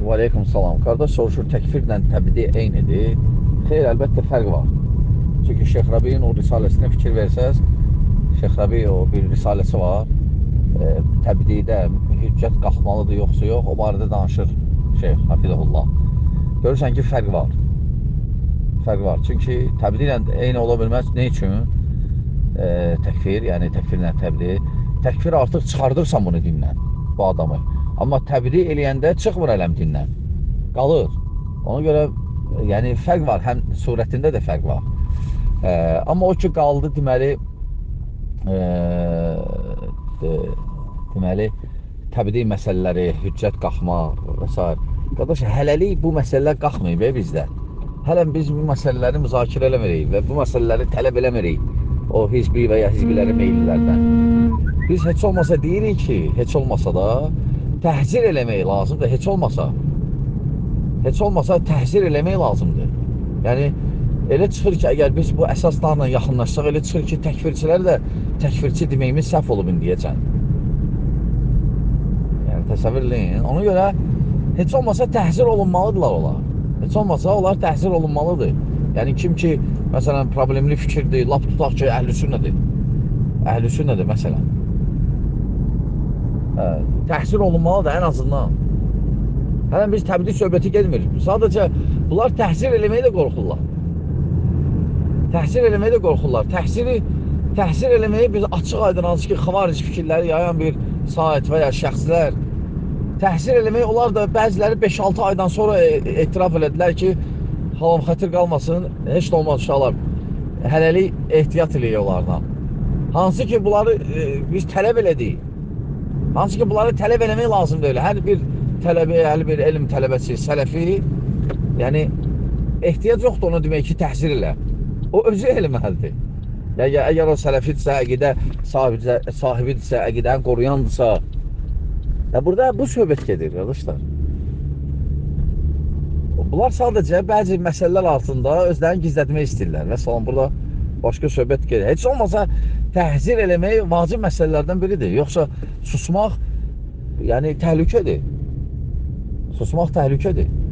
Və aleykum salam. Qardaş soruşur, təkfirlə təbdi eynidir. Xeyr, əlbəttə fərq var. Çünki Şeyx Rəbiin o risaləsinə fikir versəz, Şeyx Rəbi o bir risaləsi var. Təbdidə hüccət qalxmalıdır, yoxsa yox, o barədə danışır Şeyx Hafizəhullah. Görürsən ki, fərq var. Fərq var. Çünki təbdi ilə eyni ola bilməz. Ne üçün? Təkfir, yəni təkfirlə təbdi. Təkfir artıq çıxardırsan bunu dindən, bu adamı. Amma təbdi eləyəndə çıxmır ələm dindən, qalır. Ona görə yəni fərq var, həm surətində də fərq var. Amma o ki qaldı, deməli təbdi məsələləri, hüccət qalxmaq və s. Qardaş, hələlik bu məsələlər qalxmayıb bizdə. Hələn biz bu məsələləri müzakirə eləmirik və bu məsələləri tələb eləmirik o hizbi və ya hizbilərin meyillərdən. Biz heç olmasa deyirik ki, heç olmasa da təhzir eləmək lazımdır, heç olmasa təhzir eləmək lazımdır. Yəni, elə çıxır ki, əgər biz bu əsaslarla yaxınlaşsaq, elə çıxır ki, təkfirçilər də təkfirçi deməyimiz səhv olub indiyəcən. Yəni, təsəvvür eləyin. Ona görə, heç olmasa təhzir olunmalıdırlar onlar. Heç olmasa onlar təhzir olunmalıdır. Yəni, kim ki, məsələn, problemli fikirdir, lap tutaq ki, əhlüsünnədir. Əhlüsünnədir, məsələn. Təhsil olunmalıdır ən azından. Hələn biz təbdi söhbəti gedmirik. Sadəcə bunlar təhsil eləməyi də qorxurlar. Təhsil eləməyi də qorxurlar. Təhsil eləməyi biz açıq aydın, hansı ki, xavaric fikirləri yayan bir sahət və ya şəxslər. Təhsil eləməyi onlar da bəziləri 5-6 aydan sonra etiraf elədilər ki, halam xətir qalmasın, heç də olmaz uşaqlar. Hələlik ehtiyat eləyək onlardan. Hansı ki, bunları biz tələb elədik. Hansı ki, bunları tələb eləmək lazımdır öyle. Hər bir tələbə, hər bir elm tələbəsi, sələfi, yəni, ehtiyac yoxdur onu demək ki, təhsil elə. O özü eləməlidir. Əgər o sələfidirsə, əqidə sahibidirsə, əqidəni qoruyandırsa, burada bu söhbət gedir, qardaşlar. Bunlar sadəcə bəzi məsələlər altında özlərini gizlətmək istəyirlər. Məsələn, burada başqa söhbət gedir. Heç olmasa təhzir eləmək vacib məsələlərdən biridir. Yoxsa susmaq, yəni təhlükədir. Susmaq təhlükədir.